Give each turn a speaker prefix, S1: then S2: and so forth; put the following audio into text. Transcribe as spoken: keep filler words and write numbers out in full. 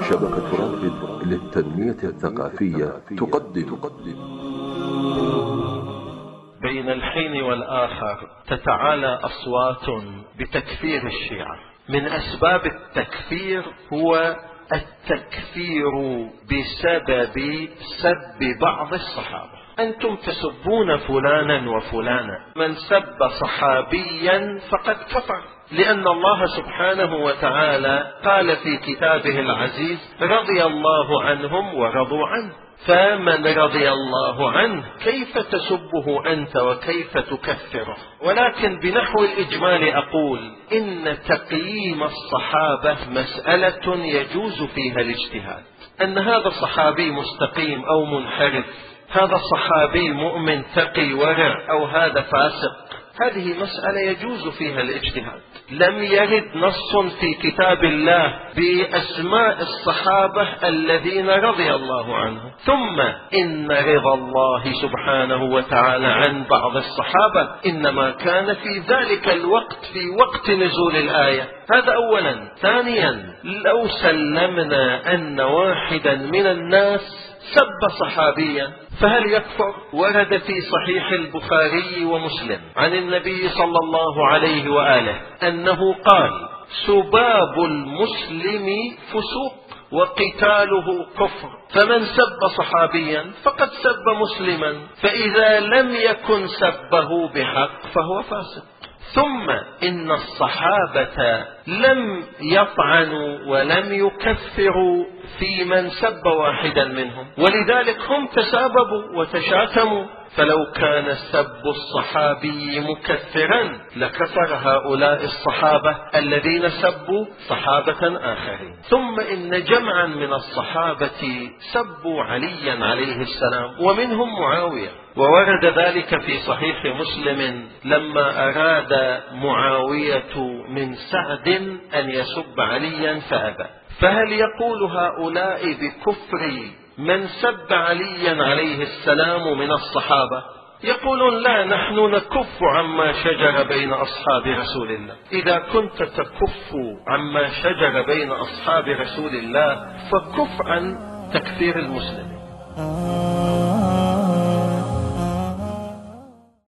S1: شبكة رافد للتنمية الثقافية تقدم
S2: بين الحين والآخر تتعالى أصوات بتكفير الشيعة. من أسباب التكفير هو التكفير بسبب سب بعض الصحابة. أنتم تسبون فلانا وفلانا، من سب صحابيا فقد كفر، لأن الله سبحانه وتعالى قال في كتابه العزيز: رضي الله عنهم ورضوا عنه. فمن رضي الله عنه كيف تسبه أنت وكيف تكفره؟ ولكن بنحو الإجمال أقول إن تقييم الصحابة مسألة يجوز فيها الاجتهاد، أن هذا صحابي مستقيم أو منحرف، هذا صحابي مؤمن تقي ورع أو هذا فاسق، هذه مسألة يجوز فيها الاجتهاد. لم يرد نص في كتاب الله بأسماء الصحابة الذين رضي الله عنهم. ثم إن رضا الله سبحانه وتعالى عن بعض الصحابة إنما كان في ذلك الوقت، في وقت نزول الآية. هذا أولا. ثانيا، لو سلمنا أن واحدا من الناس سب صحابيا فهل يكفر؟ ورد في صحيح البخاري ومسلم عن النبي صلى الله عليه وآله أنه قال: سباب المسلم فسوق وقتاله كفر، فمن سب صحابيا فقد سب مسلما، فإذا لم يكن سبه بحق فهو فاسق. ثم إن الصحابة لم يطعنوا ولم يكفروا في من سب واحدا منهم، ولذلك هم تساببوا وتشاتموا، فلو كان سب الصحابي مكفرا لكفر هؤلاء الصحابة الذين سبوا صحابة آخرين. ثم إن جمعا من الصحابة سبوا عليا عليه السلام ومنهم معاوية، وورد ذلك في صحيح مسلم لما أراد معاوية من سعد أن يسب عليا فأبى. فهل يقول هؤلاء بكفر من سب عليا عليه السلام من الصحابة؟ يقولون: لا، نحن نكف عما شجر بين أصحاب رسول الله. إذا كنت تكف عما شجر بين أصحاب رسول الله فكف عن تكفير المسلمين.